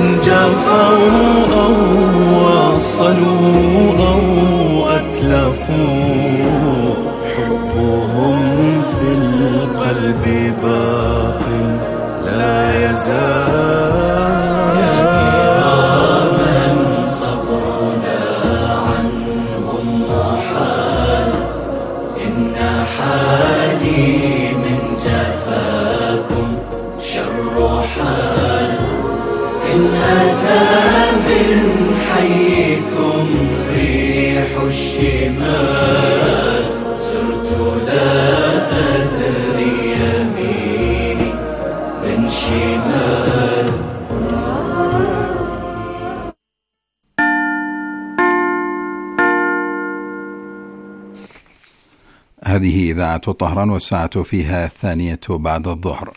إن جفوا أو وصلوا أو أتلفوا حبهم في القلب باق لا يزال. يا كراما صبرنا عنهم محال إن حالي من جفاكم شر حال. إن أتى من حيكم ريح الشمال صرت لا أدري يميني من شمال. هذه إذاعة طهران والساعة فيها 2 بعد الظهر.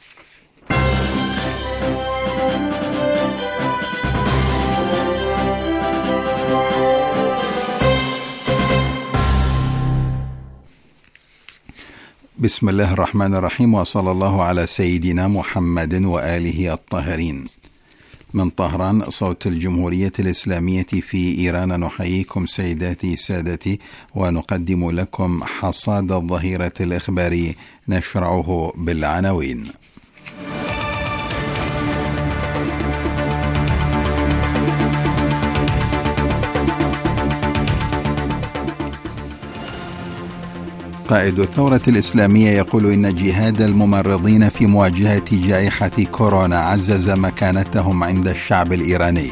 بسم الله الرحمن الرحيم، وصلى الله على سيدنا محمد وآله الطاهرين. من طهران صوت الجمهورية الإسلامية في إيران نحييكم سيداتي سادتي، ونقدم لكم حصاد الظهيرة الإخباري نشرعه بالعناوين. قائد الثورة الإسلامية يقول إن جهاد الممرضين في مواجهة جائحة كورونا عزز مكانتهم عند الشعب الإيراني.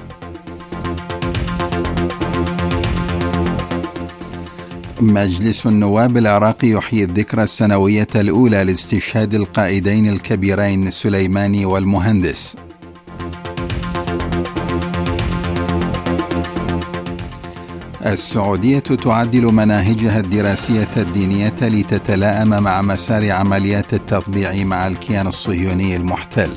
مجلس النواب العراقي يحيي الذكرى السنوية الأولى لاستشهاد القائدين الكبيرين سليماني والمهندس. السعودية تعدل مناهجها الدراسية الدينية لتتلائم مع مسار عمليات التطبيع مع الكيان الصهيوني المحتل.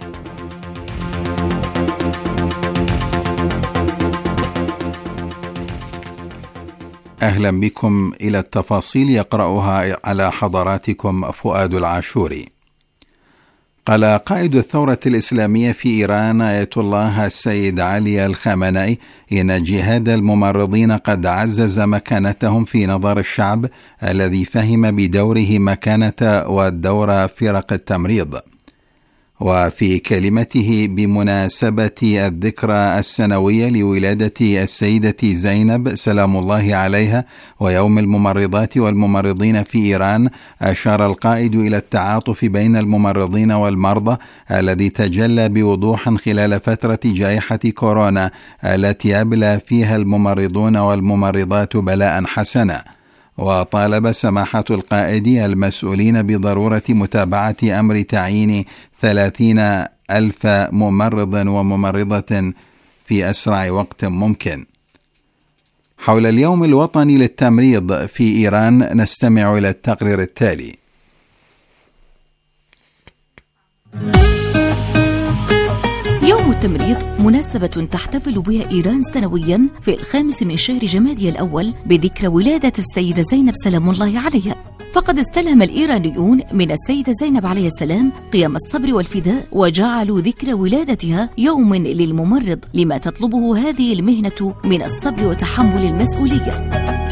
أهلا بكم إلى التفاصيل يقرأها على حضراتكم فؤاد العاشوري. قال قائد الثورة الإسلامية في إيران آية الله السيد علي الخامنئي إن جهاد الممرضين قد عزز مكانتهم في نظر الشعب الذي فهم بدوره مكانة ودور فرق التمريض. وفي كلمته بمناسبة الذكرى السنوية لولادة السيدة زينب سلام الله عليها ويوم الممرضات والممرضين في إيران، أشار القائد إلى التعاطف بين الممرضين والمرضى الذي تجلى بوضوح خلال فترة جائحة كورونا التي أبلى فيها الممرضون والممرضات بلاء حسنا. وطالب سماحة القائد المسؤولين بضرورة متابعة أمر تعيين 30,000 ممرض وممرضة في أسرع وقت ممكن. حول اليوم الوطني للتمريض في إيران نستمع إلى التقرير التالي. يوم التمريض مناسبة تحتفل بها إيران سنويا في 5 من شهر جمادي الأول بذكرى ولادة السيدة زينب سلام الله عليها. فقد استلهم الإيرانيون من السيدة زينب عليه السلام قيم الصبر والفداء، وجعلوا ذكرى ولادتها يوم للممرض لما تطلبه هذه المهنة من الصبر وتحمل المسؤولية.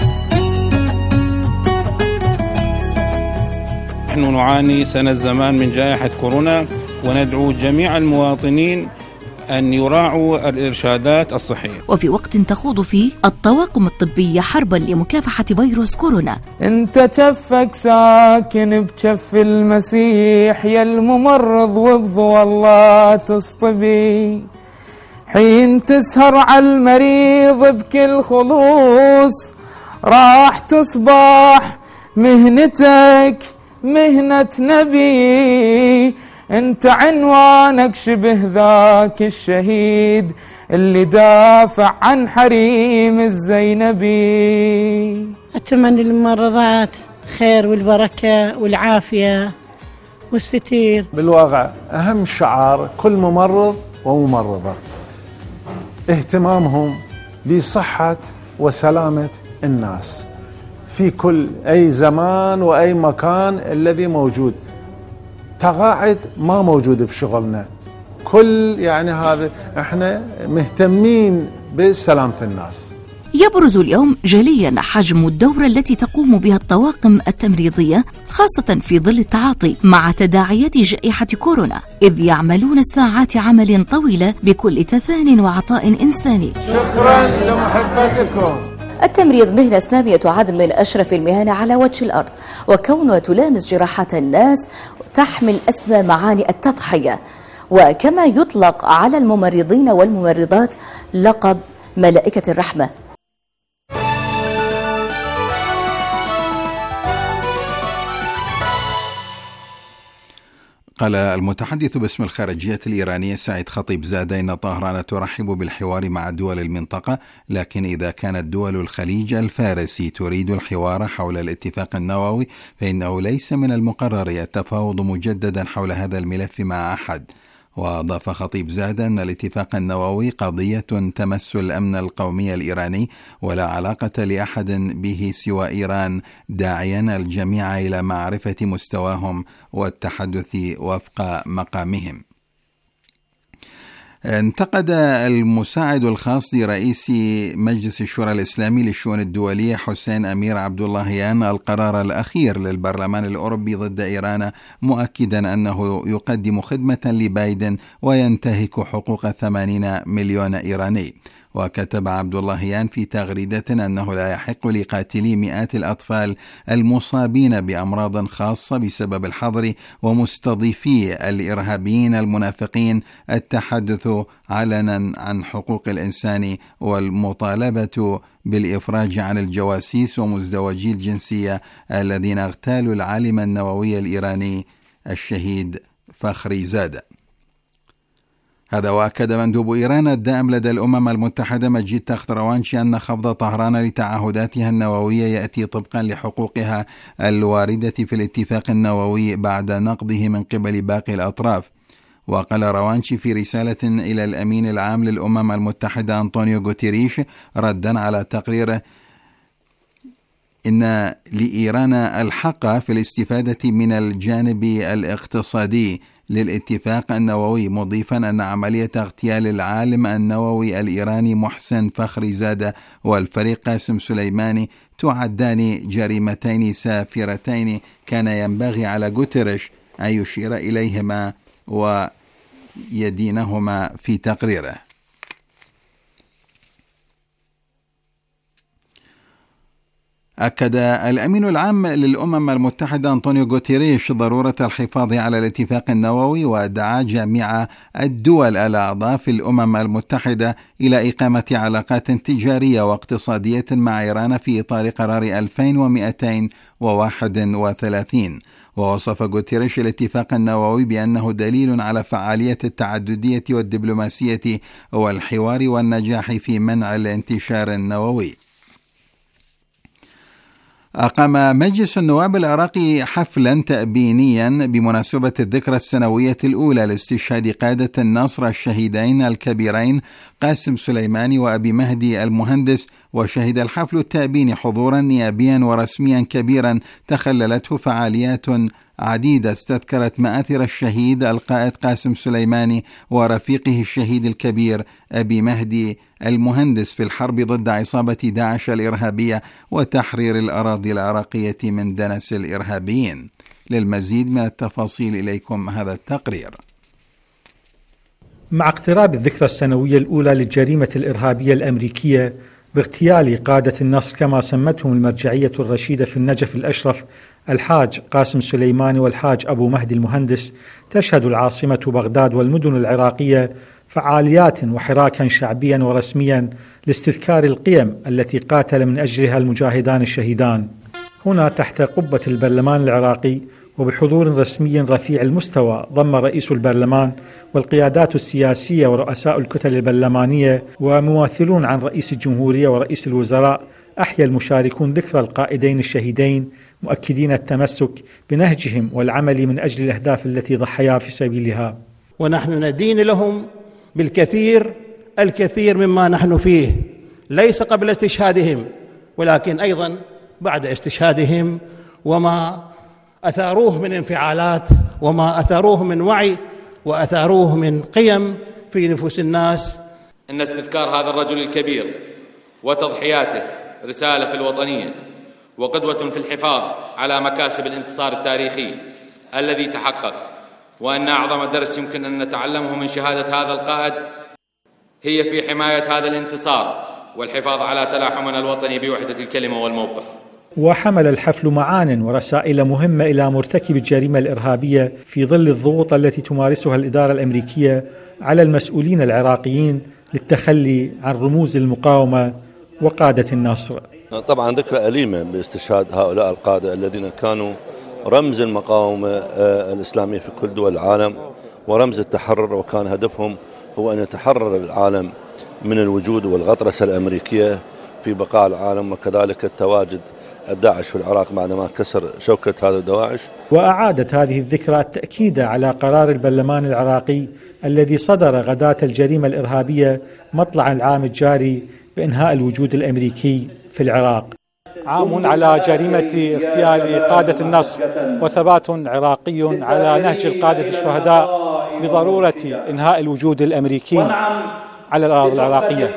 نحن نعاني سنة زمان من جائحة كورونا، وندعو جميع المواطنين أن يراعوا الإرشادات الصحية. وفي وقت تخوض فيه الطواقم الطبية حربا لمكافحة فيروس كورونا. انت كفك ساكن بكف المسيح يا الممرض، وبضوى الله تصطبي حين تسهر على المريض بكل خلوص، راح تصبح مهنتك مهنة نبي. انت عنوانك شبه ذاك الشهيد اللي دافع عن حريم الزينبي. أتمنى للممرضات خير والبركة والعافية والستير. بالواقع أهم شعار كل ممرض وممرضة اهتمامهم بصحة وسلامة الناس في كل أي زمان وأي مكان الذي موجود. تقاعد ما موجود بشغلنا، كل يعني هذا احنا مهتمين بسلامة الناس. يبرز اليوم جليا حجم الدور التي تقوم بها الطواقم التمريضية خاصة في ظل التعاطي مع تداعيات جائحة كورونا، إذ يعملون ساعات عمل طويلة بكل تفان وعطاء إنساني. شكرا لمحبتكم. التمريض مهنة سامية تعد من أشرف المهن على وجه الأرض، وكونها تلامس جراحات الناس تحمل أسمى معاني التضحية، وكما يطلق على الممرضين والممرضات لقب ملائكة الرحمة. قال المتحدث باسم الخارجية الإيرانية سعيد خطيب زادة إن طهران ترحب بالحوار مع دول المنطقة، لكن إذا كانت دول الخليج الفارسي تريد الحوار حول الاتفاق النووي فإنه ليس من المقرر التفاوض مجددا حول هذا الملف مع أحد. وأضاف خطيب زادة أن الاتفاق النووي قضية تمس الأمن القومي الإيراني ولا علاقة لأحد به سوى إيران، داعيا الجميع إلى معرفة مستواهم والتحدث وفق مقامهم. انتقد المساعد الخاص لرئيس مجلس الشورى الإسلامي للشؤون الدولية حسين أمير عبد اللهيان القرار الأخير للبرلمان الأوروبي ضد إيران، مؤكدا أنه يقدم خدمة لبايدن وينتهك حقوق 80 مليون إيراني. وكتب عبد اللهيان في تغريدة أنه لا يحق لقاتلي مئات الأطفال المصابين بأمراض خاصة بسبب الحظر ومستضيفي الإرهابيين المنافقين التحدث علنا عن حقوق الإنسان والمطالبة بالإفراج عن الجواسيس ومزدوجي الجنسية الذين اغتالوا العالم النووي الإيراني الشهيد فخري زادة. هذا وأكد مندوب إيران الدائم لدى الأمم المتحدة مجيد تختروانشي أن خفض طهران لتعهداتها النووية يأتي طبقا لحقوقها الواردة في الاتفاق النووي بعد نقضه من قبل باقي الأطراف. وقال روانشي في رسالة إلى الأمين العام للأمم المتحدة أنطونيو غوتيريش ردا على تقريره إن لإيران الحق في الاستفادة من الجانب الاقتصادي للاتفاق النووي، مضيفا أن عملية اغتيال العالم النووي الإيراني محسن فخري زادة والفريق قاسم سليماني تعدان جريمتين سافرتين كان ينبغي على غوتيريش أن يشير إليهما ويدينهما في تقريره. أكد الأمين العام للأمم المتحدة أنطونيو غوتيريش ضرورة الحفاظ على الاتفاق النووي، ودعا جميع الدول الأعضاء في الأمم المتحدة إلى إقامة علاقات تجارية واقتصادية مع إيران في إطار قرار 2231. ووصف غوتيريش الاتفاق النووي بأنه دليل على فعالية التعددية والدبلوماسية والحوار والنجاح في منع الانتشار النووي. أقام مجلس النواب العراقي حفلا تأبينيا بمناسبة الذكرى السنوية الأولى لاستشهاد قادة النصر الشهيدين الكبيرين قاسم سليماني وأبي مهدي المهندس، وشهد الحفل التأبيني حضورا نيابيا ورسميا كبيرا تخللته فعاليات عديدة استذكرت مآثر الشهيد القائد قاسم سليماني ورفيقه الشهيد الكبير أبي مهدي المهندس في الحرب ضد عصابة داعش الإرهابية وتحرير الأراضي العراقية من دنس الإرهابيين. للمزيد من التفاصيل إليكم هذا التقرير. مع اقتراب الذكرى السنوية الأولى للجريمة الإرهابية الأمريكية باغتيال قادة النصر كما سمتهم المرجعية الرشيدة في النجف الأشرف الحاج قاسم سليماني والحاج أبو مهدي المهندس، تشهد العاصمة بغداد والمدن العراقية فعاليات وحراكا شعبيا ورسميا لاستذكار القيم التي قاتل من أجلها المجاهدان الشهيدان. هنا تحت قبة البرلمان العراقي وبحضور رسمي رفيع المستوى ضم رئيس البرلمان والقيادات السياسية ورؤساء الكتل البرلمانية وممثلون عن رئيس الجمهورية ورئيس الوزراء، أحيا المشاركون ذكرى القائدين الشهيدين مؤكدين التمسك بنهجهم والعمل من أجل الأهداف التي ضحيا في سبيلها. ونحن ندين لهم الكثير مما نحن فيه، ليس قبل استشهادهم ولكن أيضا بعد استشهادهم، وما أثاروه من انفعالات وما أثاروه من وعي وأثاروه من قيم في نفوس الناس. إن استذكار هذا الرجل الكبير وتضحياته رسالة في الوطنية وقدوة في الحفاظ على مكاسب الانتصار التاريخي الذي تحقق، وأن أعظم درس يمكن أن نتعلمه من شهادة هذا القائد هي في حماية هذا الانتصار والحفاظ على تلاحمنا الوطني بوحدة الكلمة والموقف. وحمل الحفل معان ورسائل مهمة إلى مرتكب الجريمة الإرهابية في ظل الضغوط التي تمارسها الإدارة الأمريكية على المسؤولين العراقيين للتخلي عن رموز المقاومة وقادة النصر. طبعا ذكرى أليمة باستشهاد هؤلاء القادة الذين كانوا رمز المقاومة الإسلامية في كل دول العالم ورمز التحرر، وكان هدفهم هو أن يتحرر العالم من الوجود والغطرسة الأمريكية في بقاع العالم، وكذلك التواجد الداعش في العراق بعدما كسر شوكة هذا الدواعش. وأعادت هذه الذكرى التأكيد على قرار البرلمان العراقي الذي صدر غداة الجريمة الإرهابية مطلع العام الجاري بإنهاء الوجود الأمريكي في العراق. عام على جريمة اغتيال قادة النصر، وثبات عراقي على نهج القادة الشهداء بضرورة إنهاء الوجود الأمريكي على الأراضي العراقية.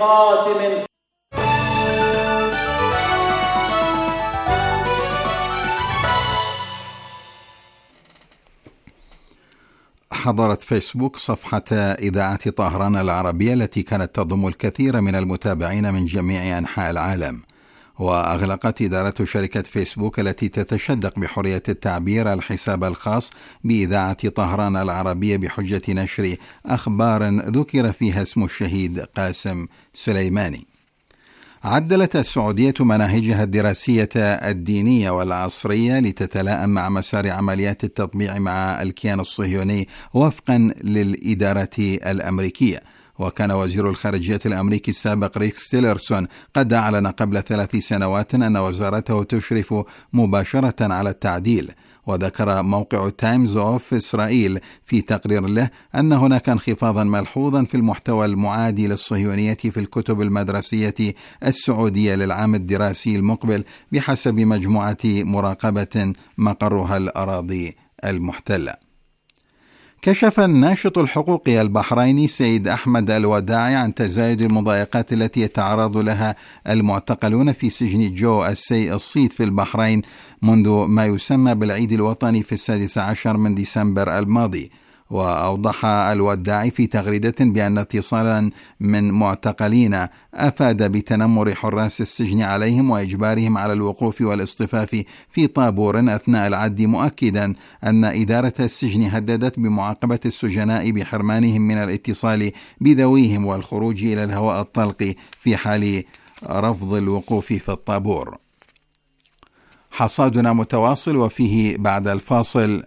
حضرت فيسبوك صفحة إذاعة طهران العربية التي كانت تضم الكثير من المتابعين من جميع أنحاء العالم. وأغلقت إدارة شركة فيسبوك التي تتشدق بحرية التعبير الحساب الخاص بإذاعة طهران العربية بحجة نشر أخبار ذكر فيها اسم الشهيد قاسم سليماني. عدلت السعودية مناهجها الدراسية الدينية والعصرية لتتلائم مع مسار عمليات التطبيع مع الكيان الصهيوني وفقا للإدارة الأمريكية. وكان وزير الخارجية الأمريكي السابق ريكس تيلرسون قد أعلن قبل 3 سنوات أن وزارته تشرف مباشرة على التعديل. وذكر موقع تايمز أوف إسرائيل في تقرير له أن هناك انخفاضا ملحوظا في المحتوى المعادي للصهيونية في الكتب المدرسية السعودية للعام الدراسي المقبل بحسب مجموعة مراقبة مقرها الأراضي المحتلة. كشف الناشط الحقوقي البحريني سيد أحمد الوداعي عن تزايد المضايقات التي يتعرض لها المعتقلون في سجن جو الصيت في البحرين منذ ما يسمى بالعيد الوطني في 16 من ديسمبر الماضي. وأوضح الوداعي في تغريدة بأن اتصالا من معتقلين أفاد بتنمر حراس السجن عليهم وإجبارهم على الوقوف والاصطفاف في طابور أثناء العد، مؤكدا أن إدارة السجن هددت بمعاقبة السجناء بحرمانهم من الاتصال بذويهم والخروج إلى الهواء الطلق في حال رفض الوقوف في الطابور. حصادنا متواصل وفيه بعد الفاصل.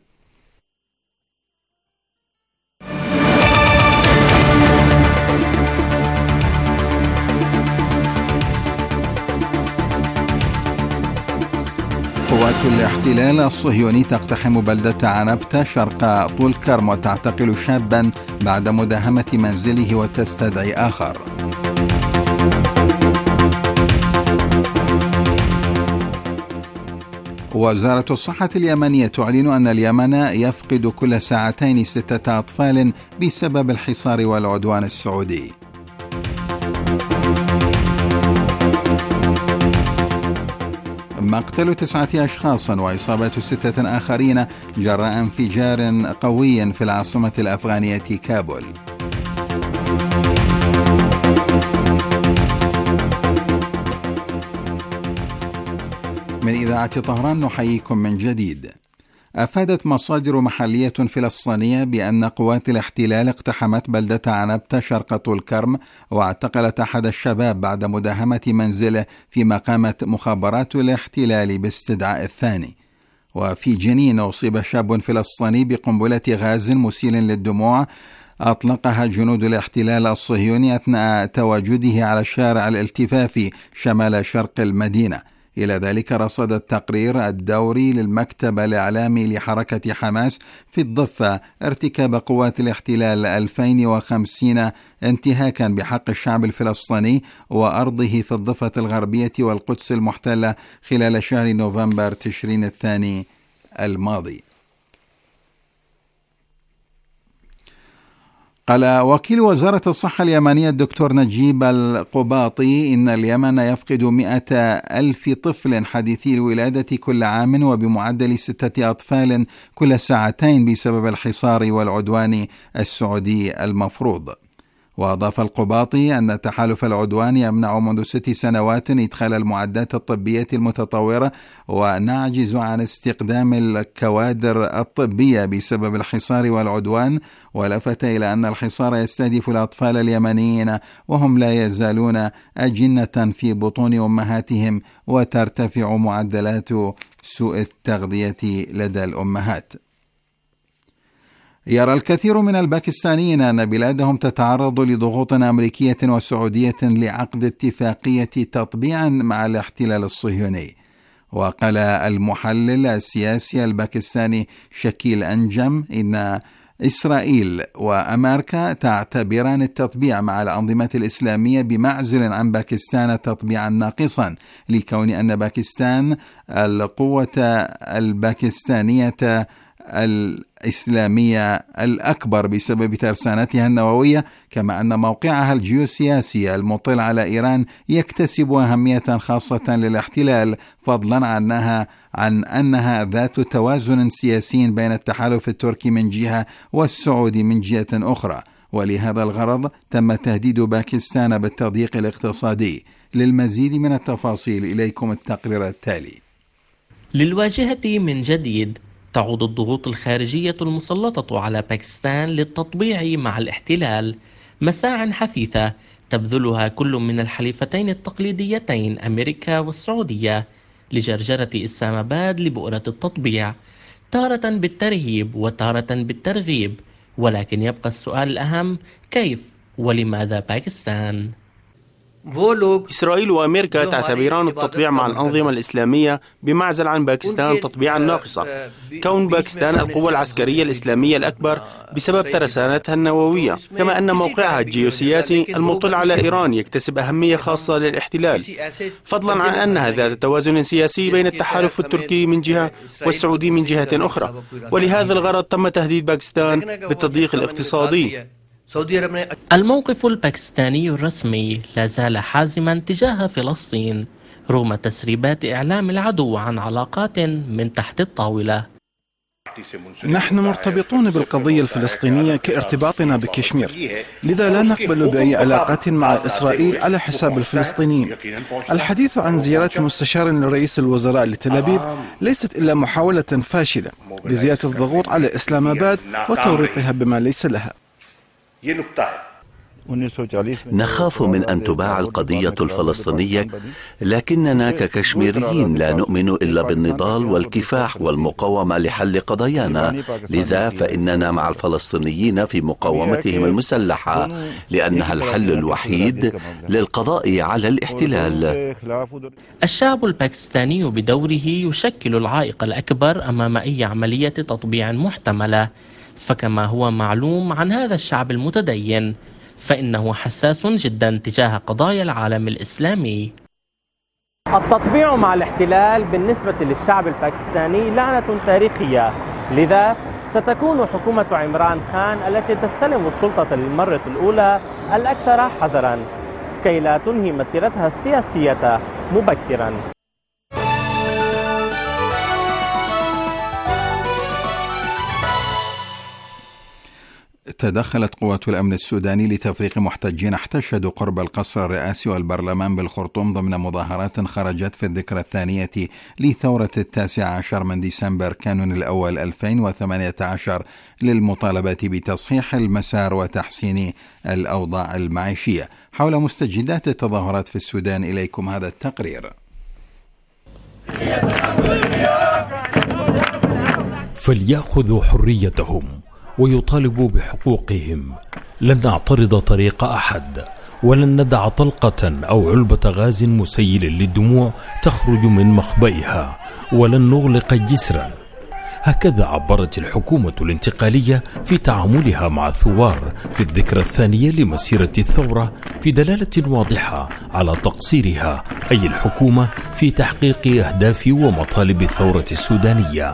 قوات الاحتلال الصهيوني تقتحم بلدة عنبتة شرق طول كرم وتعتقل شابا بعد مداهمة منزله وتستدعي آخر. وزارة الصحة اليمنية تعلن أن اليمن يفقد كل 2 ساعات 6 أطفال بسبب الحصار والعدوان السعودي. مقتل 9 أشخاص وإصابة 6 آخرين جراء انفجار قوي في العاصمة الأفغانية كابول. من إذاعة طهران نحييكم من جديد. أفادت مصادر محلية فلسطينية بأن قوات الاحتلال اقتحمت بلدة عنبتة شرق طول كرم واعتقلت أحد الشباب بعد مداهمة منزله، فيما قامت مخابرات الاحتلال باستدعاء الثاني. وفي جنين أصيب شاب فلسطيني بقنبلة غاز مسيل للدموع أطلقها جنود الاحتلال الصهيوني أثناء تواجده على الشارع الالتفافي شمال شرق المدينة. إلى ذلك رصد التقرير الدوري للمكتب الإعلامي لحركة حماس في الضفة ارتكاب قوات الاحتلال 2050 انتهاكا بحق الشعب الفلسطيني وأرضه في الضفة الغربية والقدس المحتلة خلال شهر نوفمبر تشرين الثاني الماضي. قال وكيل وزارة الصحة اليمنية الدكتور نجيب القباطي إن اليمن يفقد 100,000 طفل حديثي الولادة كل عام وبمعدل 6 أطفال كل ساعتين بسبب الحصار والعدوان السعودي المفروض. وأضاف القباطي أن تحالف العدوان يمنع منذ 6 سنوات إدخال المعدات الطبية المتطورة ونعجز عن استخدام الكوادر الطبية بسبب الحصار والعدوان، ولفت إلى أن الحصار يستهدف الأطفال اليمنيين وهم لا يزالون أجنة في بطون أمهاتهم وترتفع معدلات سوء التغذية لدى الأمهات. يرى الكثير من الباكستانيين أن بلادهم تتعرض لضغوط أمريكية وسعودية لعقد اتفاقية تطبيع مع الاحتلال الصهيوني. وقال المحلل السياسي الباكستاني شكيل أنجم إن إسرائيل وأمريكا تعتبران التطبيع مع الأنظمة الإسلامية بمعزل عن باكستان تطبيعا ناقصا، لكون أن باكستان القوة الباكستانية الإسلامية الأكبر بسبب ترسانتها النووية، كما أن موقعها الجيوسياسي المطل على إيران يكتسب أهمية خاصة للاحتلال، فضلا عن أنها ذات توازن سياسي بين التحالف التركي من جهة والسعودي من جهة أخرى. ولهذا الغرض تم تهديد باكستان بالتضييق الاقتصادي. للمزيد من التفاصيل إليكم التقرير التالي. للواجهة من جديد تعود الضغوط الخارجية المسلطة على باكستان للتطبيع مع الاحتلال، مساعٍ حثيثة تبذلها كل من الحليفتين التقليديتين أمريكا والسعودية لجرجرة إسلام آباد لبؤرة التطبيع، تارة بالترهيب وتارة بالترغيب. ولكن يبقى السؤال الأهم: كيف ولماذا باكستان؟ إسرائيل وأمريكا تعتبران التطبيع مع الأنظمة الإسلامية بمعزل عن باكستان تطبيعا ناقصا، كون باكستان القوة العسكرية الإسلامية الأكبر بسبب ترسانتها النووية، كما أن موقعها الجيوسياسي المطل على إيران يكتسب أهمية خاصة للاحتلال، فضلا عن أنها ذات توازن سياسي بين التحالف التركي من جهة والسعودي من جهة أخرى. ولهذا الغرض تم تهديد باكستان بالتضييق الاقتصادي. الموقف الباكستاني الرسمي لا زال حازما تجاه فلسطين رغم تسريبات إعلام العدو عن علاقات من تحت الطاولة. نحن مرتبطون بالقضية الفلسطينية كارتباطنا بكشمير، لذا لا نقبل بأي علاقات مع إسرائيل على حساب الفلسطينيين. الحديث عن زيارة مستشار لرئيس الوزراء لتل أبيب ليست إلا محاولة فاشلة لزيادة الضغوط على إسلام آباد وتوريطها بما ليس لها. نخاف من أن تباع القضية الفلسطينية، لكننا ككشميريين لا نؤمن إلا بالنضال والكفاح والمقاومة لحل قضايانا، لذا فإننا مع الفلسطينيين في مقاومتهم المسلحة، لأنها الحل الوحيد للقضاء على الاحتلال. الشعب الباكستاني بدوره يشكل العائق الأكبر أمام أي عملية تطبيع محتملة، فكما هو معلوم عن هذا الشعب المتدين فإنه حساس جدا تجاه قضايا العالم الإسلامي. التطبيع مع الاحتلال بالنسبة للشعب الباكستاني لعنة تاريخية، لذا ستكون حكومة عمران خان التي تستلم السلطة للمرة الأولى الأكثر حذرا كي لا تنهي مسيرتها السياسية مبكرا. تدخلت قوات الأمن السوداني لتفريق محتجين احتشدوا قرب القصر الرئاسي والبرلمان بالخرطوم ضمن مظاهرات خرجت في الذكرى الثانية لثورة 19 من ديسمبر كانون الأول 2018 للمطالبة بتصحيح المسار وتحسين الأوضاع المعيشية. حول مستجدات التظاهرات في السودان إليكم هذا التقرير. فليأخذوا حريتهم ويطالبوا بحقوقهم. لن نعترض طريق أحد، ولن ندع طلقة أو علبة غاز مسيل للدموع تخرج من مخبئها، ولن نغلق جسرا. هكذا عبرت الحكومة الانتقالية في تعاملها مع الثوار في الذكرى الثانية لمسيرة الثورة، في دلالة واضحة على تقصيرها أي الحكومة في تحقيق أهداف ومطالب الثورة السودانية.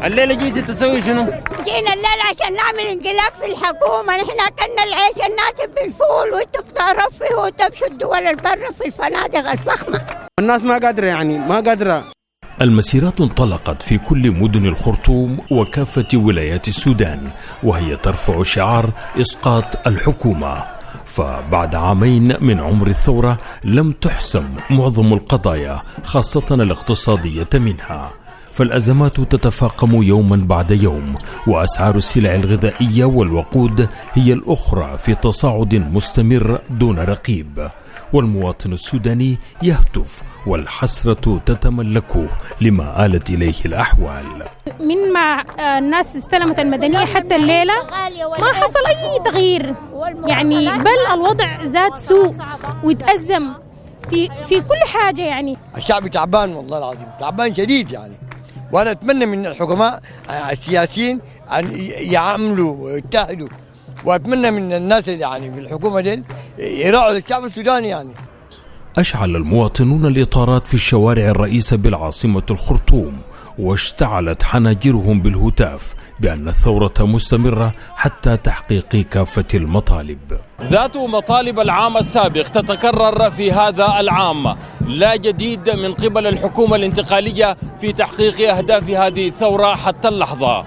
الليلة جيتي تسوي شنو؟ جينا الليلة عشان نعمل انقلاب في الحكومة. نحن أكلنا العيش الناس بالفول وانتم بترفهوا وتمشوا الدول البر في الفنادق الفخمة. الناس ما قادرة، يعني ما قادرة. المسيرات انطلقت في كل مدن الخرطوم وكافة ولايات السودان، وهي ترفع شعار إسقاط الحكومة. فبعد عامين من عمر الثورة لم تحسم معظم القضايا خاصة الاقتصادية منها، فالأزمات تتفاقم يوما بعد يوم، وأسعار السلع الغذائية والوقود هي الأخرى في تصاعد مستمر دون رقيب، والمواطن السوداني يهتف والحسرة تتملكه لما آلت إليه الأحوال. من ما الناس استلمت المدنية حتى الليلة ما حصل أي تغيير، يعني بل الوضع زاد سوء ويتأزم في كل حاجة. يعني الشعب تعبان والله العظيم، تعبان شديد يعني. وأنا أتمنى من الحكومة السياسيين أن يعملوا ويتحدوا، وأتمنى من الناس اللي يعني في الحكومة دي يراعوا الشعب السوداني. يعني أشعل المواطنون الإطارات في الشوارع الرئيسة بالعاصمة الخرطوم، واشتعلت حناجرهم بالهتاف بأن الثورة مستمرة حتى تحقيق كافة المطالب. ذات مطالب العام السابق تتكرر في هذا العام. لا جديد من قبل الحكومة الانتقالية في تحقيق أهداف هذه الثورة حتى اللحظة.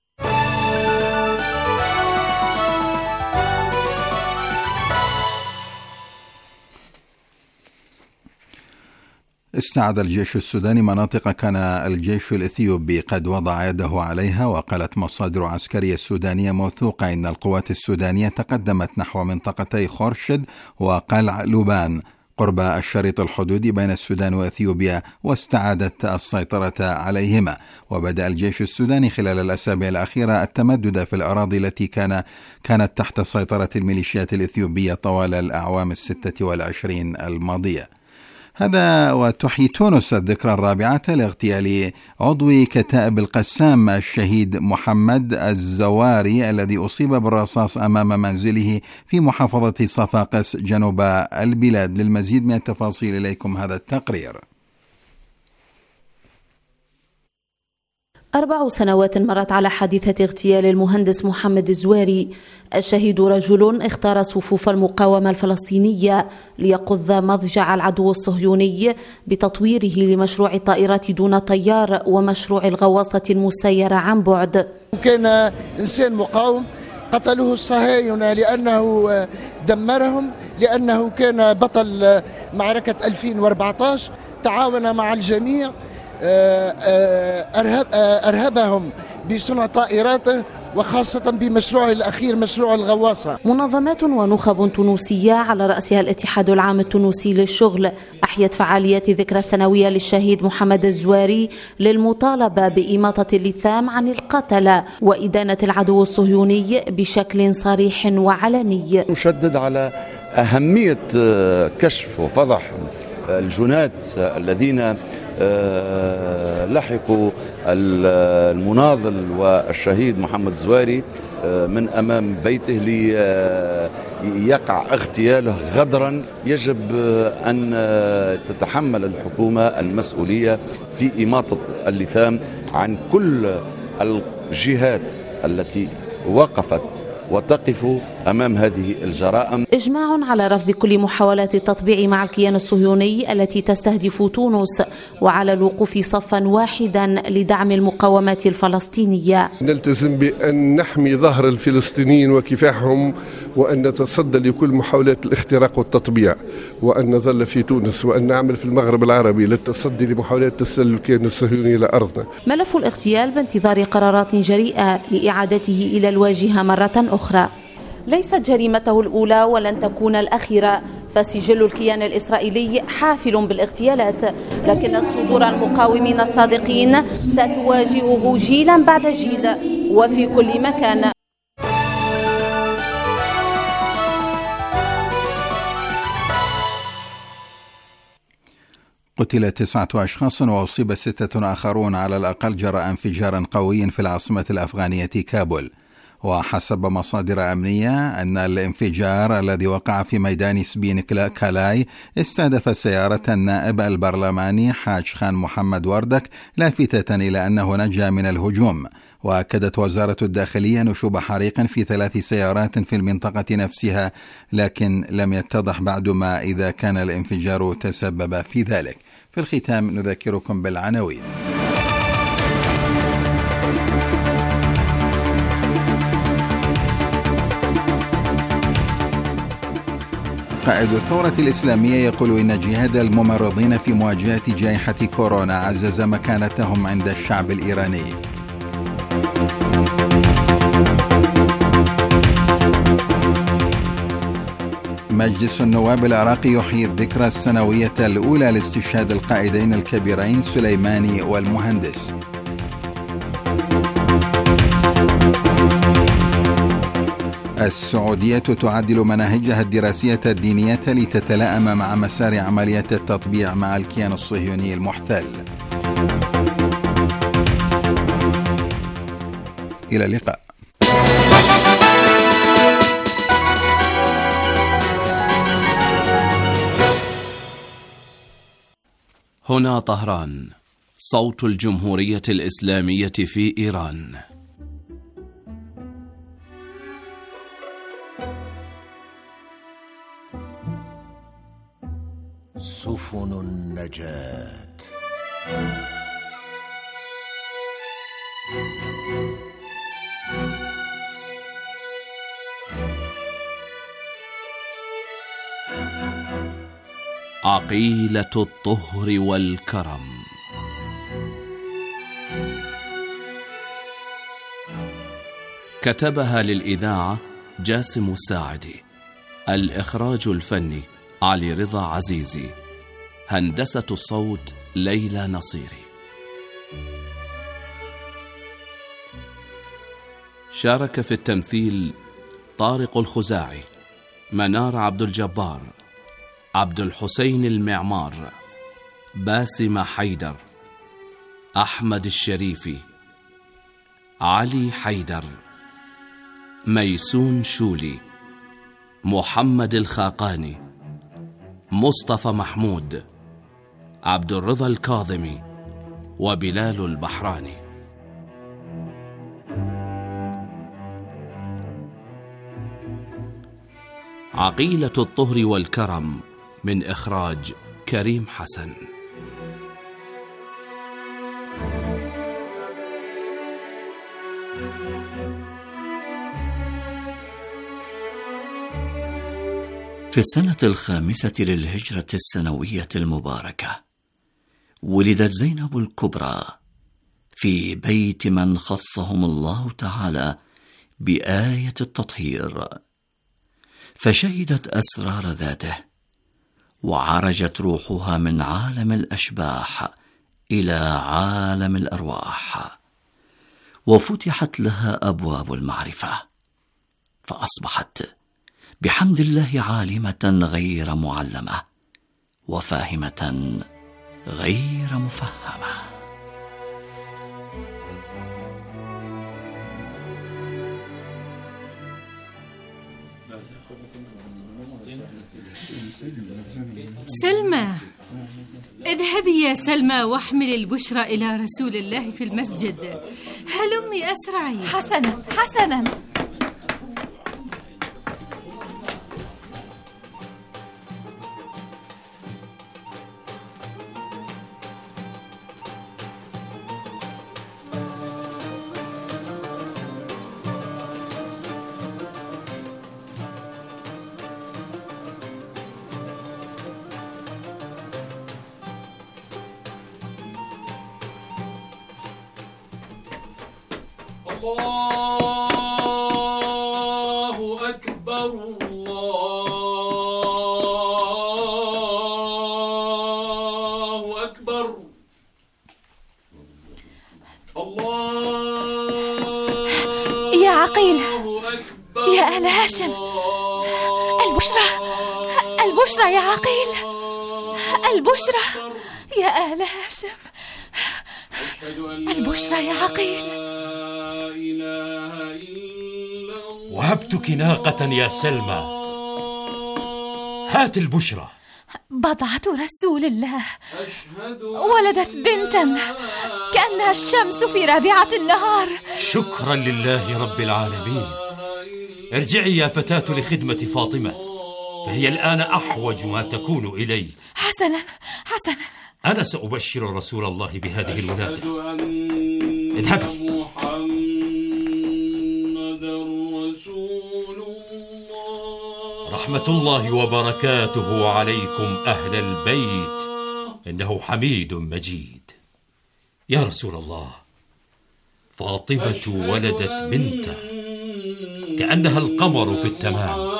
استعاد الجيش السوداني مناطق كان الجيش الإثيوبي قد وضع يده عليها، وقالت مصادر عسكرية سودانية موثوقة إن القوات السودانية تقدمت نحو منطقتي خورشد وقلع لوبان قرب الشريط الحدودي بين السودان وإثيوبيا، واستعادت السيطرة عليهما. وبدأ الجيش السوداني خلال الأسابيع الأخيرة التمدد في الأراضي التي كانت تحت سيطرة الميليشيات الإثيوبية طوال الأعوام 26 الماضية. هذا وتحيي تونس الذكرى الرابعة لاغتيال عضو كتائب القسام الشهيد محمد الزواري الذي أصيب بالرصاص أمام منزله في محافظة صفاقس جنوب البلاد. للمزيد من التفاصيل إليكم هذا التقرير. 4 سنوات مرت على حادثة اغتيال المهندس محمد الزواري. الشهيد رجل اختار صفوف المقاومة الفلسطينية ليقض مضجع العدو الصهيوني بتطويره لمشروع الطائرات دون طيار ومشروع الغواصة المسيرة عن بعد. كان إنسان مقاوم، قتلوه الصهاينة لأنه دمرهم، لأنه كان بطل معركة 2014، تعاون مع الجميع، أرهبهم بصنع طائراته وخاصة بمشروع الأخير مشروع الغواصة. منظمات ونخب تونسية على رأسها الاتحاد العام التونسي للشغل أحيت فعاليات ذكرى سنوية للشهيد محمد الزواري للمطالبة بإماطة اللثام عن القتلة وإدانة العدو الصهيوني بشكل صريح وعلني. نشدد على أهمية كشف وفضح الجنات الذين لحقوا المناضل والشهيد محمد زواري من أمام بيته ليقع اغتياله غدرا. يجب أن تتحمل الحكومة المسؤولية في إماطة اللثام عن كل الجهات التي وقفت وتقف أمام هذه الجرائم. إجماع على رفض كل محاولات التطبيع مع الكيان الصهيوني التي تستهدف تونس، وعلى الوقوف صفا واحدا لدعم المقاومات الفلسطينية. نلتزم بأن نحمي ظهر الفلسطينيين وكفاحهم، وأن نتصدى لكل محاولات الاختراق والتطبيع، وأن نظل في تونس، وأن نعمل في المغرب العربي للتصدي لمحاولات تسلل الكيان الصهيوني إلى أرضنا. ملف الاغتيال بانتظار قرارات جريئة لإعادته إلى الواجهة مرة أخرى. ليست جريمته الأولى ولن تكون الأخيرة، فسجل الكيان الإسرائيلي حافل بالاغتيالات، لكن صدور المقاومين الصادقين ستواجهه جيلا بعد جيل وفي كل مكان. قتل 9 أشخاص وأصيب 6 آخرون على الأقل جراء انفجار قوي في العاصمة الأفغانية كابول. وحسب مصادر أمنية أن الانفجار الذي وقع في ميدان سبين كالاي استهدف سيارة النائب البرلماني حاج خان محمد وردك، لافتة إلى أنه نجا من الهجوم. وأكدت وزارة الداخلية نشوب حريق في 3 سيارات في المنطقة نفسها، لكن لم يتضح بعد ما إذا كان الانفجار تسبب في ذلك. في الختام نذكركم بالعناوين. قائد الثورة الإسلامية يقول إن جهاد الممرضين في مواجهة جائحة كورونا عزز مكانتهم عند الشعب الإيراني. مجلس النواب العراقي يحيي الذكرى السنوية الأولى لاستشهاد القائدين الكبيرين سليماني والمهندس. السعودية تعدل مناهجها الدراسية الدينية لتتلائم مع مسار عملية التطبيع مع الكيان الصهيوني المحتل. إلى اللقاء. هنا طهران، صوت الجمهورية الإسلامية في إيران. سفن النجاة. عقيلة الطهر والكرم. كتبها للإذاعة جاسم الساعدي. الإخراج الفني علي رضا عزيزي. هندسة الصوت ليلى نصيري. شارك في التمثيل طارق الخزاعي، منار عبد الجبار، عبد الحسين المعمار، باسم حيدر، أحمد الشريفي، علي حيدر، ميسون شولي، محمد الخاقاني، مصطفى محمود، عبد الرضا الكاظمي، وبلال البحراني. عقيلة الطهر والكرم من إخراج كريم حسن. في السنة 5 للهجرة السنوية المباركة ولدت زينب الكبرى في بيت من خصهم الله تعالى بآية التطهير، فشهدت أسرار ذاته، وعرجت روحها من عالم الأشباح إلى عالم الأرواح، وفتحت لها أبواب المعرفة، فأصبحت بحمد الله عالمة غير معلمة، وفاهمة غير مفهمة. سلمى، اذهبي يا سلمى واحملي البشرى إلى رسول الله في المسجد. هلمي أسرعي. حسنا حسنا. الله أكبر الله أكبر. الله يا عقيل، يا آل هاشم، البشرى البشرى يا عقيل، البشرى يا آل هاشم، البشرى يا عقيل. لا إله إلا وهبتك ناقة يا سلمى. هات البشرى. بضعة رسول الله ولدت بنتا كأنها الشمس في رابعة النهار. شكرا لله رب العالمين. ارجعي يا فتاة لخدمة فاطمة، فهي الآن أحوج ما تكون إليه. حسنا حسنا. أنا سأبشر رسول الله بهذه الولادة. اذهبي. رحمة الله وبركاته عليكم أهل البيت، إنه حميد مجيد. يا رسول الله، فاطمة ولدت بنتا كأنها القمر في التمام.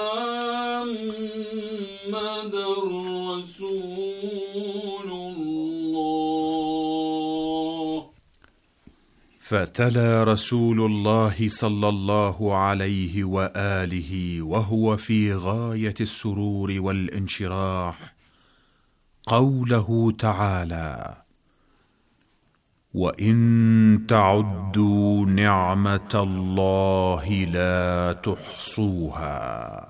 فتلا رسول الله صلى الله عليه وآله وهو في غاية السرور والانشراح قوله تعالى: وإن تعدوا نعمة الله لا تحصوها.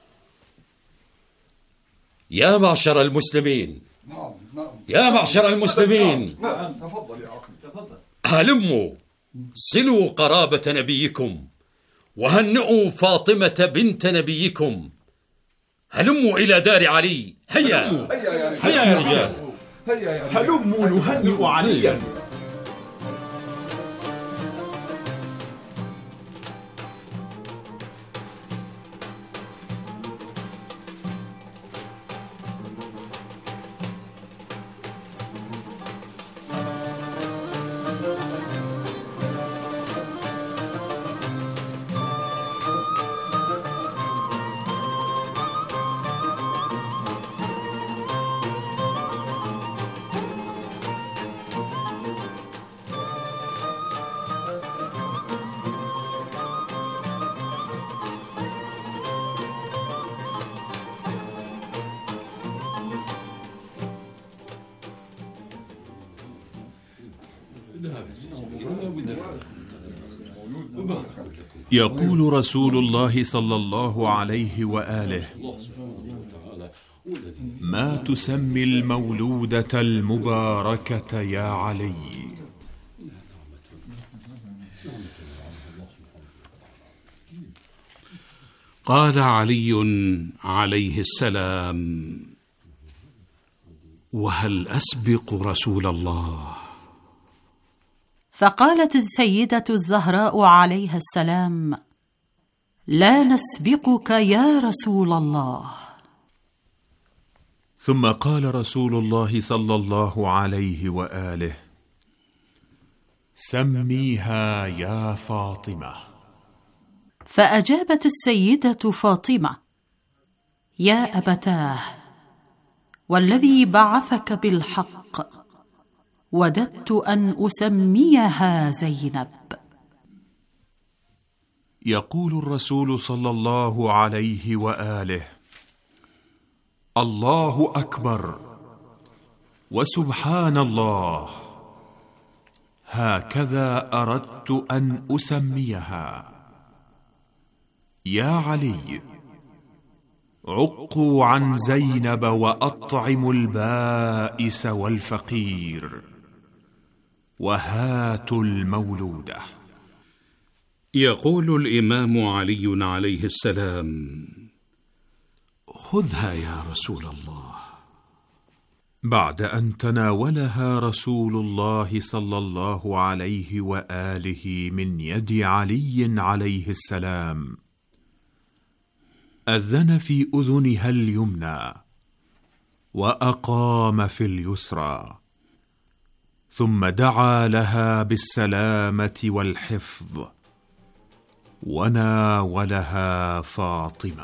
يا معشر المسلمين، يا معشر المسلمين، تفضل يا عقل، تفضل. هلموا صلوا قرابة نبيكم وهنئوا فاطمة بنت نبيكم. هلموا إلى دار علي. هيا هيا يا رجال، هلموا نهنئ عليا. يقول رسول الله صلى الله عليه وآله: ما تسمي المولودة المباركة يا علي؟ قال علي عليه السلام: وهل أسبق رسول الله؟ فقالت السيدة الزهراء عليها السلام: لا نسبقك يا رسول الله. ثم قال رسول الله صلى الله عليه وآله: سميها يا فاطمة. فأجابت السيدة فاطمة: يا أبتاه، والذي بعثك بالحق، وددت أن أسميها زينب. يقول الرسول صلى الله عليه وآله: الله أكبر وسبحان الله، هكذا أردت أن أسميها. يا علي، عقوا عن زينب وأطعموا البائس والفقير، وهاتوا المولودة. يقول الإمام علي عليه السلام: خذها يا رسول الله. بعد أن تناولها رسول الله صلى الله عليه وآله من يد علي عليه السلام، أذن في أذنها اليمنى وأقام في اليسرى، ثم دعا لها بالسلامة والحفظ، وناولها فاطمة.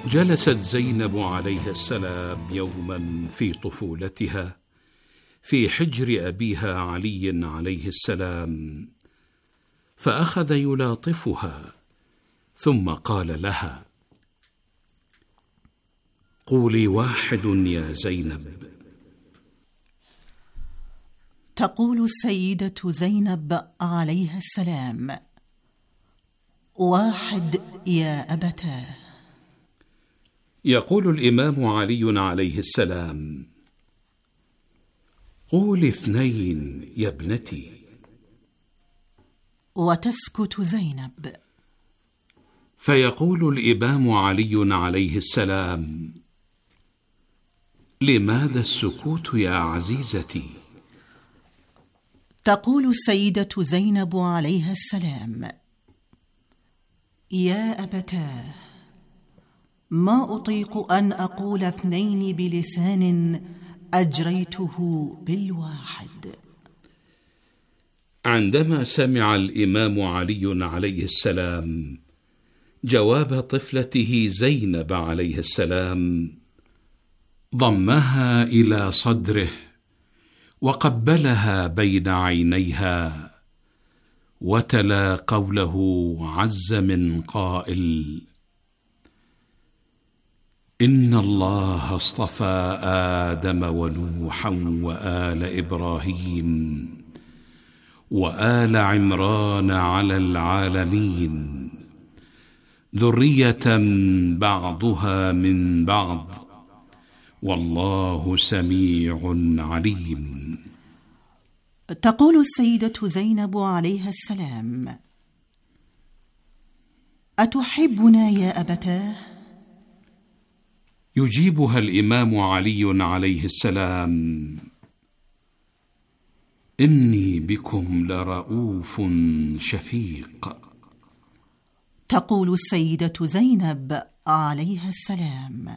جلست زينب عليه السلام يوما في طفولتها في حجر أبيها علي عليه السلام، فأخذ يلاطفها ثم قال لها: قولي 1 يا زينب. تقول السيدة زينب عليها السلام: 1 يا أبتاه. يقول الإمام علي عليه السلام: قول 2 يا ابنتي. وتسكت زينب. فيقول الإمام علي عليه السلام: لماذا السكوت يا عزيزتي؟ تقول السيدة زينب عليها السلام: يا أبتاه، ما أطيق أن أقول 2 بلسان أجريته ب1. عندما سمع الإمام علي عليه السلام جواب طفلته زينب عليه السلام، ضمها إلى صدره وقبلها بين عينيها، وتلا قوله عز من قائل: إن الله اصطفى آدم ونوحا وآل إبراهيم وآل عمران على العالمين، ذرية بعضها من بعض، والله سميع عليم. تقول السيدة زينب عليها السلام: أتحبنا يا أبتاه؟ يجيبها الإمام علي عليه السلام: إني بكم لرؤوف شفيق. تقول السيدة زينب عليها السلام: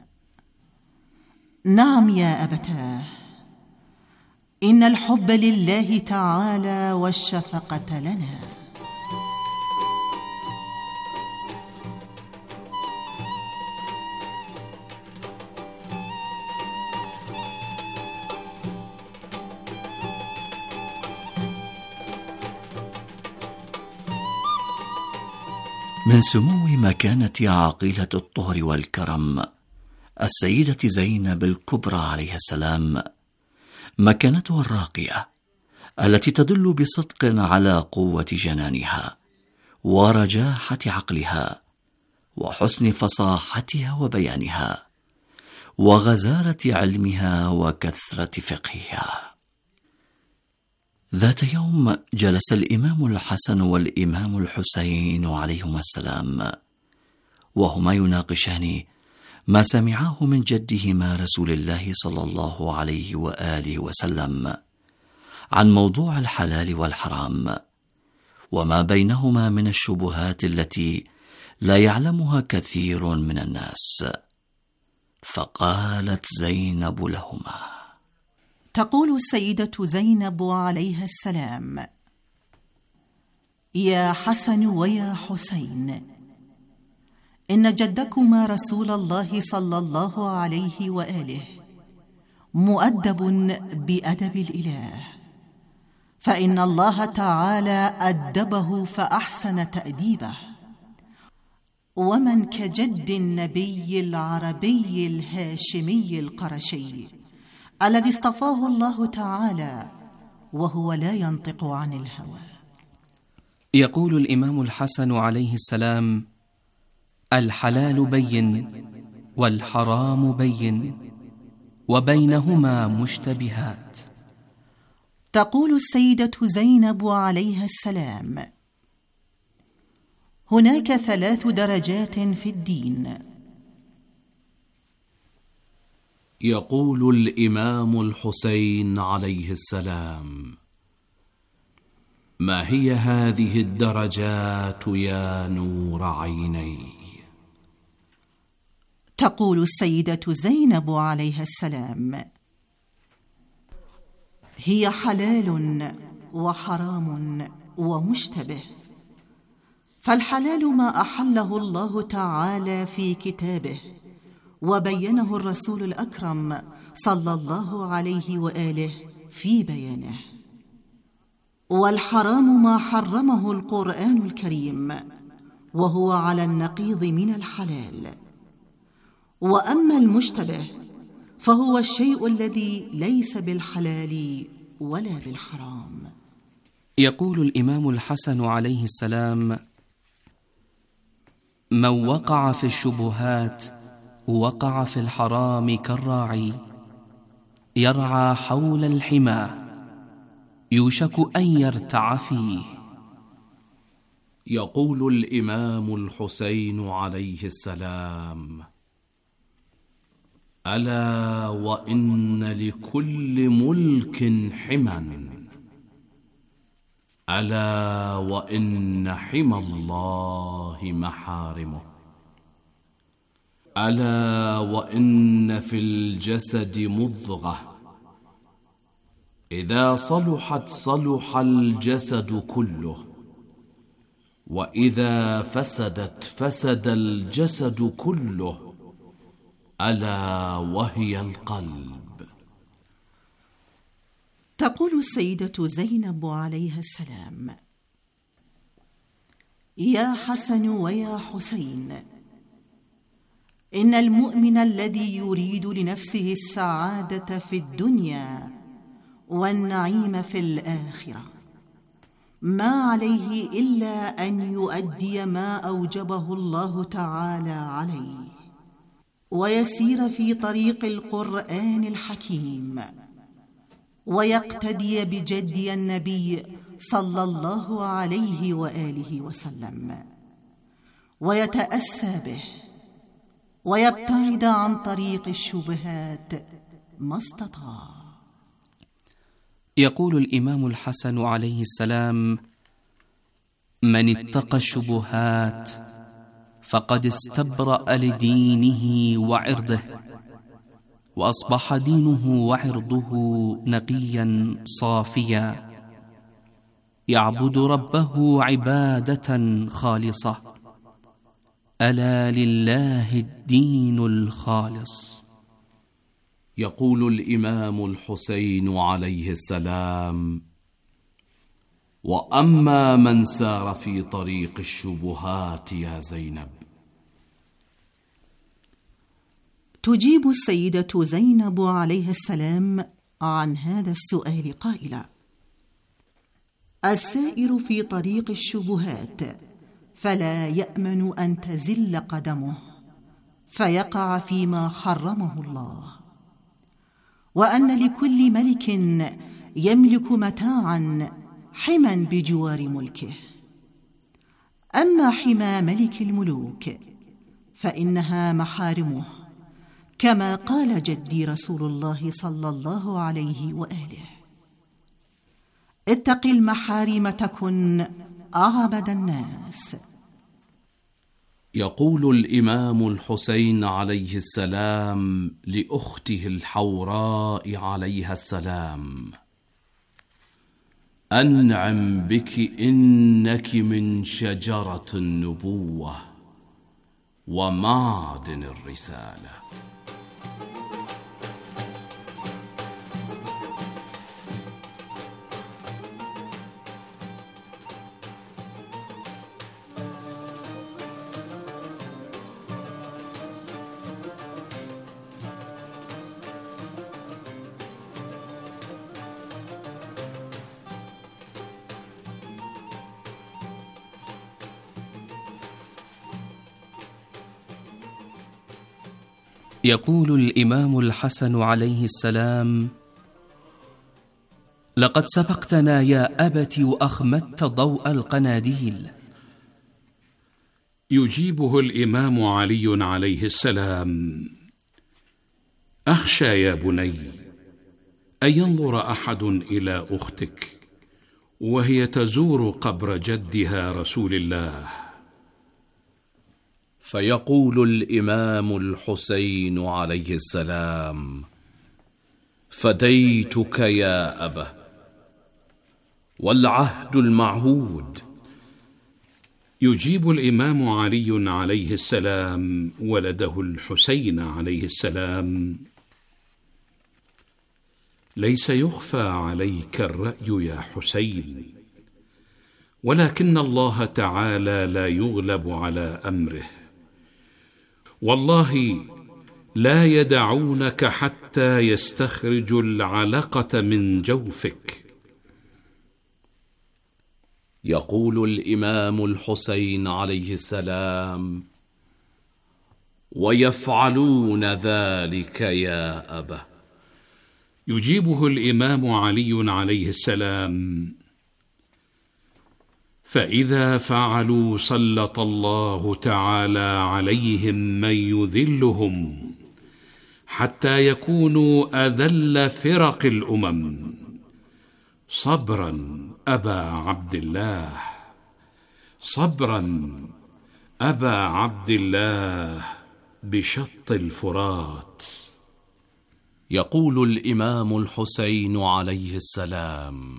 نعم يا أبتاه، إن الحب لله تعالى والشفقة لنا. من سمو مكانة عقيلة الطهر والكرم السيدة زينب الكبرى عليها السلام مكانتها الراقية التي تدل بصدق على قوة جنانها ورجاحة عقلها وحسن فصاحتها وبيانها وغزارة علمها وكثرة فقهها. ذات يوم جلس الإمام الحسن والإمام الحسين عليهما السلام وهما يناقشان ما سمعاه من جدهما رسول الله صلى الله عليه وآله وسلم عن موضوع الحلال والحرام وما بينهما من الشبهات التي لا يعلمها كثير من الناس. فقالت زينب لهما: تقول السيدة زينب عليها السلام: يا حسن ويا حسين، إن جدكما رسول الله صلى الله عليه وآله مؤدب بأدب الإله، فإن الله تعالى أدبه فأحسن تأديبه، ومن كجد النبي العربي الهاشمي القرشي الذي اصطفاه الله تعالى وهو لا ينطق عن الهوى. يقول الإمام الحسن عليه السلام: الحلال بين والحرام بين وبينهما مشتبهات. تقول السيدة زينب عليها السلام: هناك 3 درجات في الدين. يقول الإمام الحسين عليه السلام: ما هي هذه الدرجات يا نور عيني؟ تقول السيدة زينب عليها السلام: هي حلال وحرام ومشتبه. فالحلال ما أحله الله تعالى في كتابه وبينه الرسول الأكرم صلى الله عليه وآله في بيانه. والحرام ما حرمه القرآن الكريم وهو على النقيض من الحلال. وأما المشتبه فهو الشيء الذي ليس بالحلال ولا بالحرام. يقول الإمام الحسن عليه السلام: من وقع في الشبهات وقع في الحرام كالراعي يرعى حول الحمى يوشك أن يرتع فيه. يقول الإمام الحسين عليه السلام: ألا وإن لكل ملك حمى، ألا وإن حمى الله محارمه، ألا وإن في الجسد مضغة إذا صلحت صلح الجسد كله، وإذا فسدت فسد الجسد كله، ألا وهي القلب. تقول السيدة زينب عليها السلام: يا حسن ويا حسين، إن المؤمن الذي يريد لنفسه السعادة في الدنيا والنعيم في الآخرة ما عليه إلا أن يؤدي ما أوجبه الله تعالى عليه، ويسير في طريق القرآن الحكيم، ويقتدي بجدي النبي صلى الله عليه وآله وسلم، ويتأسى به، ويبتعد عن طريق الشبهات ما استطاع. يقول الإمام الحسن عليه السلام: من اتقى الشبهات فقد استبرأ لدينه وعرضه، وأصبح دينه وعرضه نقيا صافيا، يعبد ربه عبادة خالصة. ألا لله الدين الخالص. يقول الإمام الحسين عليه السلام: وأما من سار في طريق الشبهات يا زينب. تجيب السيدة زينب عليها السلام عن هذا السؤال قائلة: السائر في طريق الشبهات فلا يأمن أن تزل قدمه فيقع فيما حرمه الله، وأن لكل ملك يملك متاعا حما بجوار ملكه، أما حمى ملك الملوك فإنها محارمه، كما قال جدي رسول الله صلى الله عليه وآله: اتق المحارم تكن أعبد الناس. يقول الإمام الحسين عليه السلام لأخته الحوراء عليها السلام: أنعم بك إنك من شجرة النبوة ومعدن الرسالة. يقول الإمام الحسن عليه السلام: لقد سبقتنا يا أبت وأخمدت ضوء القناديل. يجيبه الإمام علي عليه السلام: أخشى يا بني أن ينظر أحد إلى أختك وهي تزور قبر جدها رسول الله. فيقول الإمام الحسين عليه السلام: فديتك يا أبا، والعهد المعهود. يجيب الإمام علي عليه السلام ولده الحسين عليه السلام: ليس يخفى عليك الرأي يا حسين، ولكن الله تعالى لا يغلب على أمره، والله لا يدعونك حتى يستخرجوا العلقة من جوفك. يقول الإمام الحسين عليه السلام: ويفعلون ذلك يا أبا. يجيبه الإمام علي عليه السلام: فإذا فعلوا سلط الله تعالى عليهم من يذلهم حتى يكونوا أذل فرق الأمم. صبرا أبا عبد الله، صبرا أبا عبد الله بشط الفرات. يقول الإمام الحسين عليه السلام: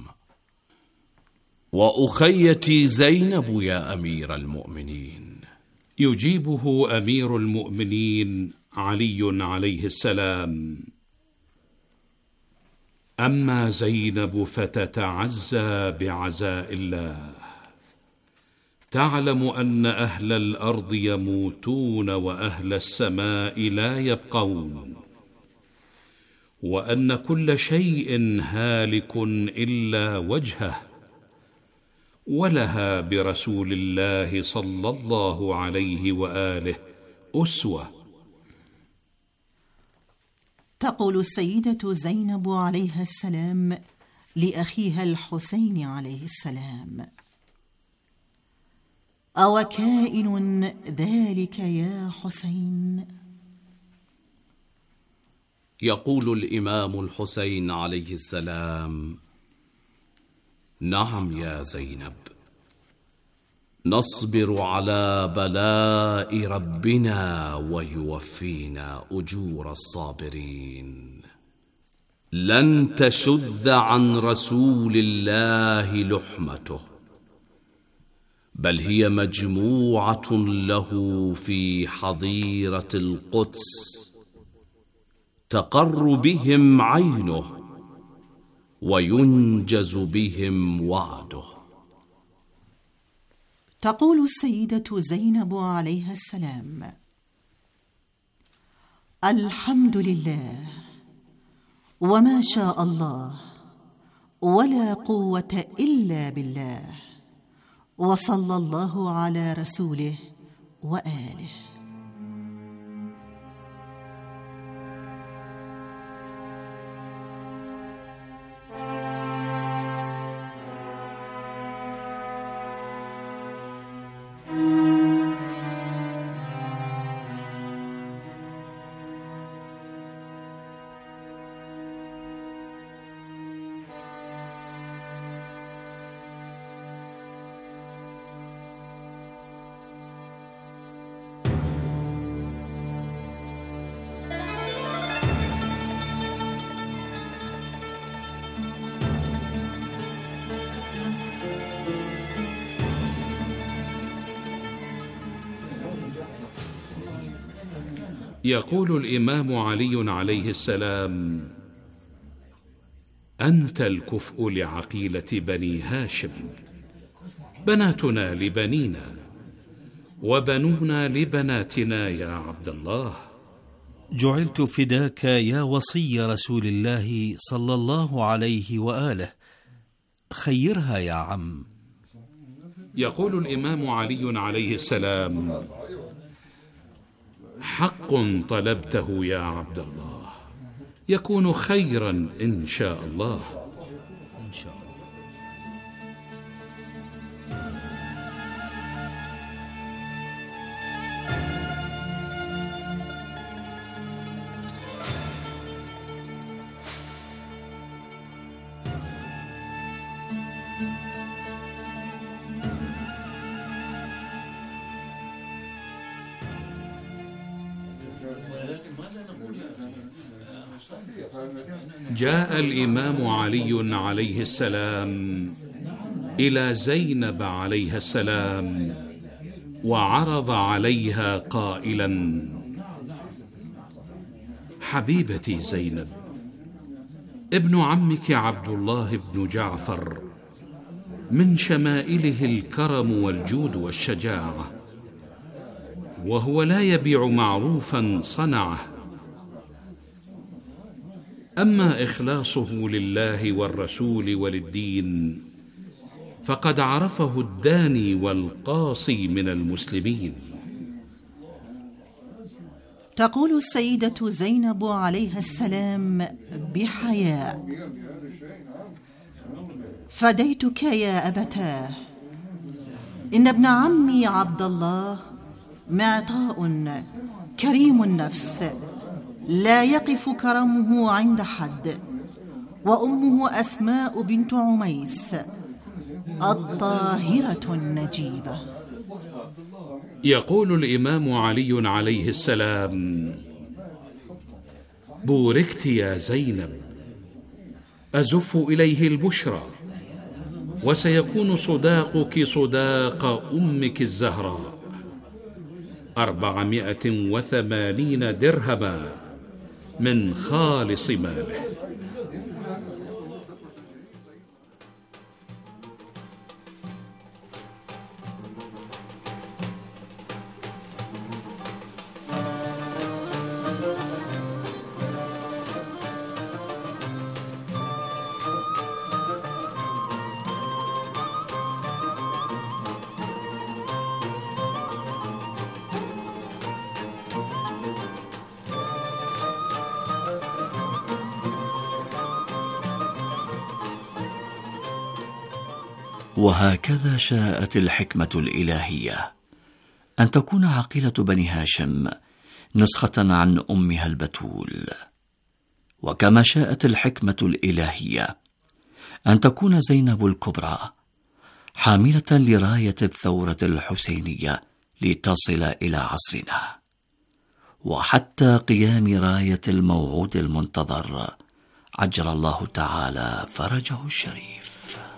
وأخيتي زينب يا أمير المؤمنين. يجيبه أمير المؤمنين علي عليه السلام: أما زينب فتتعزى بعزاء الله، تعلم أن أهل الأرض يموتون وأهل السماء لا يبقون، وأن كل شيء هالك إلا وجهه، ولها برسول الله صلى الله عليه وآله أسوة. تقول السيدة زينب عليها السلام لأخيها الحسين عليه السلام: أو كائن ذلك يا حسين؟ يقول الإمام الحسين عليه السلام: نعم يا زينب، نصبر على بلاء ربنا ويوفينا أجور الصابرين. لن تشذ عن رسول الله لحمته، بل هي مجموعة له في حظيرة القدس، تقر بهم عينه وينجز بهم وعده. تقول السيدة زينب عليها السلام: الحمد لله وما شاء الله ولا قوة إلا بالله، وصلى الله على رسوله وآله. يقول الإمام علي عليه السلام: أنت الكفء لعقيلة بني هاشم، بناتنا لبنينا وبنونا لبناتنا يا عبد الله. جعلت فداك يا وصي رسول الله صلى الله عليه وآله، خيرها يا عم. يقول الإمام علي عليه السلام: حق طلبته يا عبد الله، يكون خيرا إن شاء الله. إن شاء الله. جاء الإمام علي عليه السلام إلى زينب عليها السلام وعرض عليها قائلا: حبيبتي زينب، ابن عمك عبد الله بن جعفر من شمائله الكرم والجود والشجاعة، وهو لا يبيع معروفا صنعه. أما إخلاصه لله والرسول وللدين فقد عرفه الداني والقاصي من المسلمين. تقول السيدة زينب عليها السلام بحياء: فديتك يا أبتاه، إن ابن عمي عبد الله معطاء كريم النفس، لا يقف كرمه عند حد، وأمه أسماء بنت عميس الطاهرة النجيبة. يقول الإمام علي عليه السلام: بوركت يا زينب، أزف إليه البشرى، وسيكون صداقك صداق أمك الزهراء، 480 درهما من خالص ماله. وهكذا شاءت الحكمة الإلهية أن تكون عقيلة بني هاشم نسخة عن أمها البتول، وكما شاءت الحكمة الإلهية أن تكون زينب الكبرى حاملة لراية الثورة الحسينية لتصل إلى عصرنا، وحتى قيام راية الموعود المنتظر عجل الله تعالى فرجه الشريف.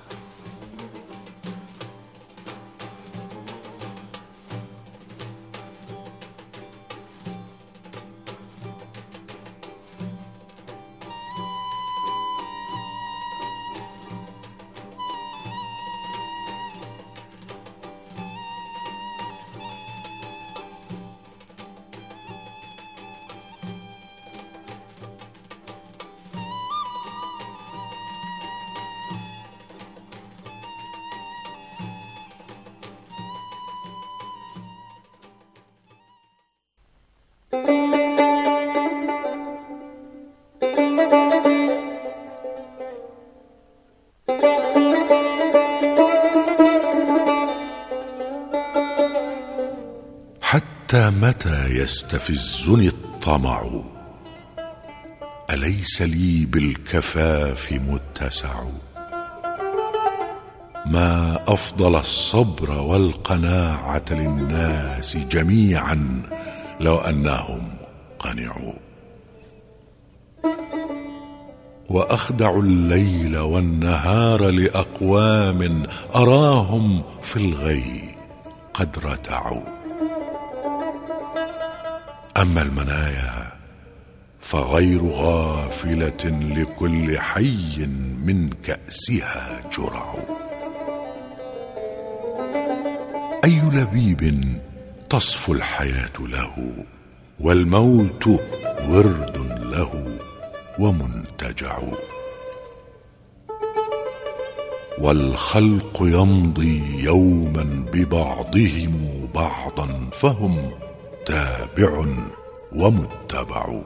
حتى متى يستفزني الطمع؟ أليس لي بالكفاف متسع؟ ما أفضل الصبر والقناعة للناس جميعا لو أنهم قنعوا. وأخدع الليل والنهار لأقوام أراهم في الغي قد رتعوا. أما المنايا فغير غافلة لكل حي من كأسها جرع. أي لبيب تصفو الحياة له، والموت ورد له ومنتجع. والخلق يمضي يوما ببعضهم بعضا، فهم تابع ومتبع.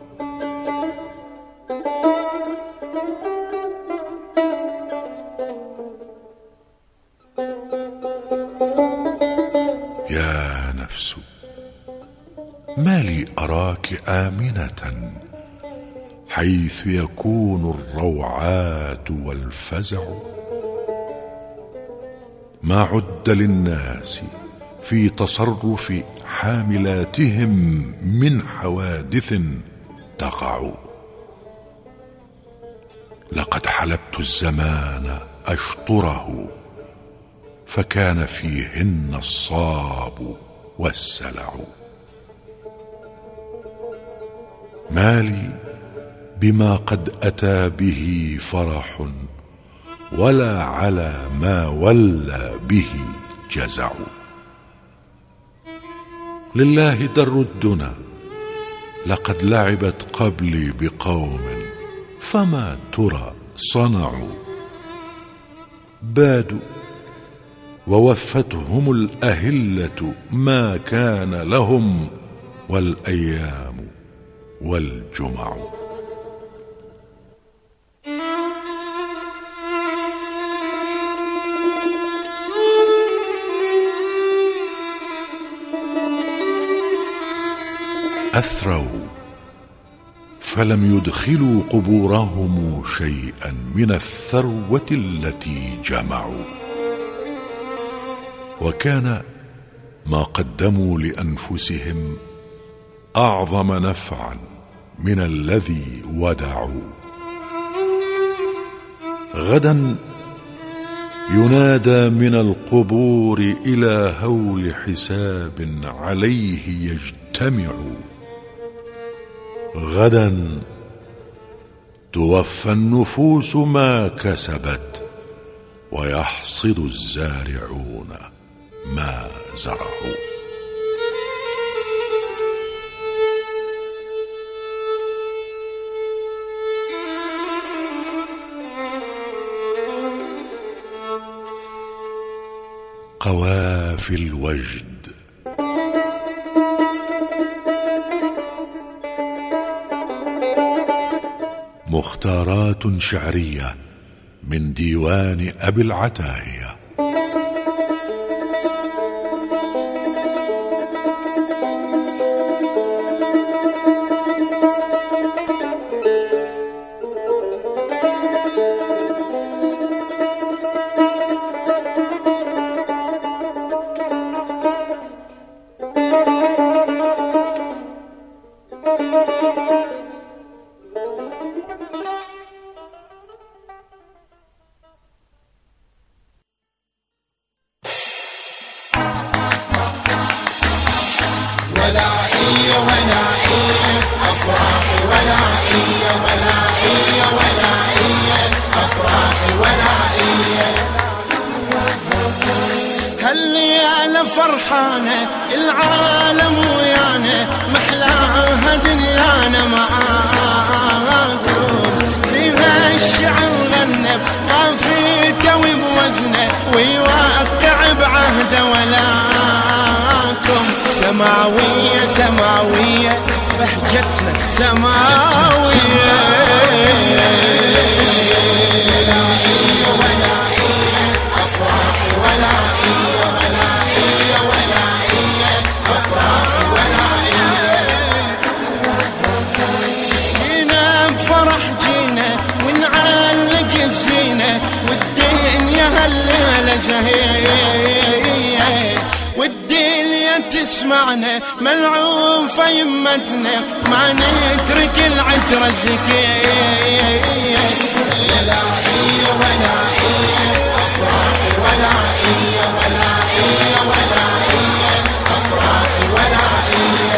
يا نفس ما لي أراك آمنة حيث يكون الروعات والفزع؟ ما عد للناس في تصرف حاملاتهم من حوادث تقع. لقد حلبت الزمان أشطره فكان فيهن الصاب والسلع. ما لي بما قد أتى به فرح، ولا على ما ولى به جزع. لله در الدنا لقد لعبت قبلي بقوم، فما ترى صنعوا. بادوا ووفتهم الأهلة ما كان لهم، والأيام والجمع. أثروا فلم يدخلوا قبورهم شيئا من الثروة التي جمعوا، وكان ما قدموا لأنفسهم أعظم نفعا من الذي ودعوا. غدا ينادى من القبور إلى هول حساب عليه يجتمع. غدا توفى النفوس ما كسبت، ويحصد الزارعون ما زرعوا. قوافي الوجد. مختارات شعرية من ديوان أبي العتاهية. فرحانة العالم ويانا، محلاها دنيانا معاكم. فيها الشعر غنى بقافيته وبوزنه، ويوقع بعهده ولاكم. سماوية سماوية بهجتنا سماوية. والدنيا تسمعنا ملعوفة يمتنا، ما نترك العترة الزكية. ولائية ولائية أفراحي ولائية ولائية ولائية أفراحي ولائية.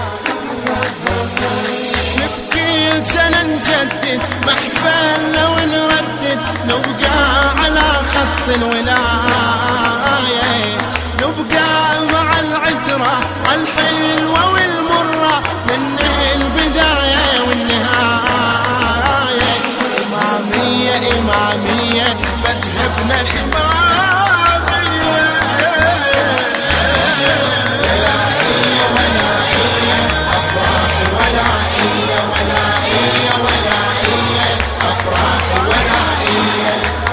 نبكي سنة نجدد محفلنا ونردد، نبقى على خط الولاية، نبقى مع العترة الحلوة والمرة من البداية والنهاية. إمامية إمامية مذهبنا إمامية. ولائية ولائية أفراحي ولائية ولائية ولائية أفراحي ولائية.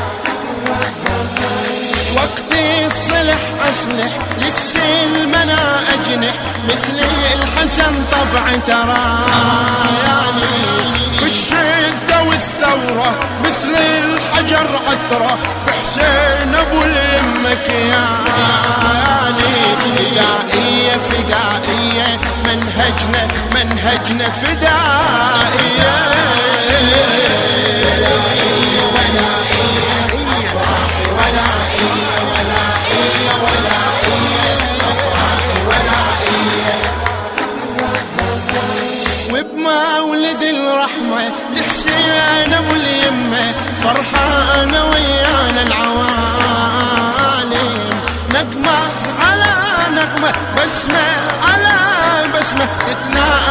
وقت الصلح أصلح للسلم أنا أجنح، مثل الحسن طبع تراني. في الشدة والثورة مثل الحجر عثرة، بحسين أبو اليمة كياني. فدائية فدائية منهجنا منهجنا فدائية. ولائية ولائية أفراحي ولائية ولائية بمولد الرحمة لحسين ابو اليمة فرحانة ويانا العوالم، نغمة على نغمة بسمة على بسمة